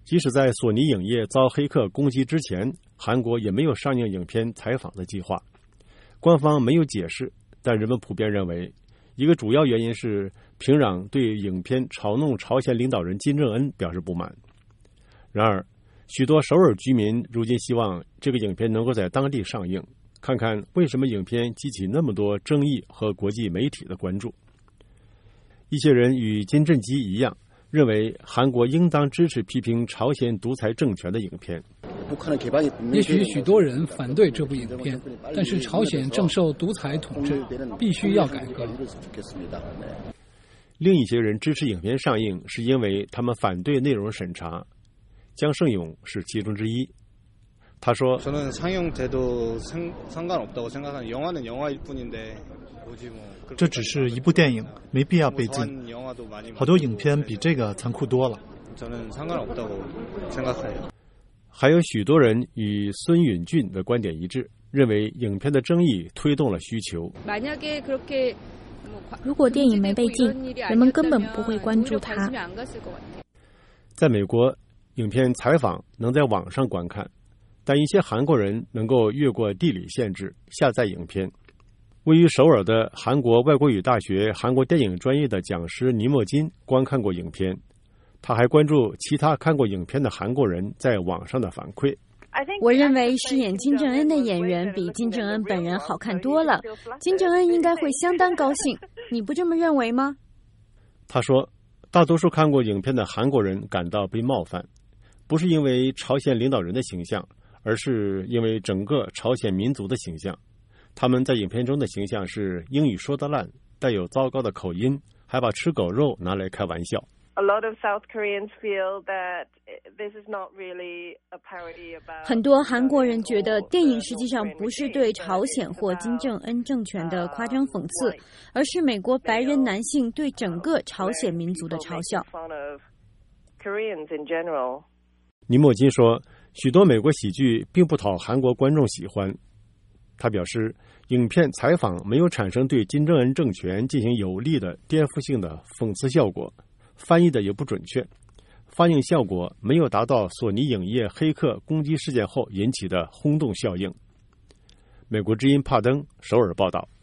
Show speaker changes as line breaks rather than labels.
即使在索尼影业遭黑客攻击之前，韩国也没有上映影片《采访》的计划。官方没有解释，但人们普遍认为，一个主要原因是平壤对影片嘲弄朝鲜领导人金正恩表示不满。然而，许多首尔居民如今希望这个影片能够在当地上映，看看为什么影片激起那么多争议和国际媒体的关注。一些人与金正基一样，认为韩国应当支持批评朝鲜独裁政权的影片。
也许许多人反对这部影片，但是朝鲜正受独裁统治，必须要改革。
另一些人支持影片上映，是因为他们反对内容审查。姜胜勇是其中之一。他说：“
这只是一部电影，没必要被禁。好多影片比这个残酷多了。”
还有许多人与孙允俊的观点一致，认为影片的争议推动了需求。
如果电影没被禁，人们根本不会关注它。
在美国，影片《采访》能在网上观看，但一些韩国人能够越过地理限制下载影片。位于首尔的韩国外国语大学韩国电影专业的讲师倪墨金观看过影片，他还关注其他看过影片的韩国人在网上的反馈。
我认为饰演金正恩的演员比金正恩本人好看多了，金正恩应该会相当高兴，你不这么认为吗？
他说，大多数看过影片的韩国人感到被冒犯，不是因为朝鲜领导人的形象，而是因为整个朝鲜民族的形象。他们在影片中的形象是英语说得烂，带有糟糕的口音，还把吃狗肉拿来开玩笑。
很多韩国人觉得电影实际上不是对朝鲜或金正恩政权的夸张讽刺，而是美国白人男性对整个朝鲜民族的嘲笑。
倪墨金说，许多美国喜剧并不讨韩国观众喜欢。他表示，影片《采访》没有产生对金正恩政权进行有力的颠覆性的讽刺效果，翻译的也不准确，放映效果没有达到索尼影业黑客攻击事件后引起的轰动效应。美国之音帕登首尔报道。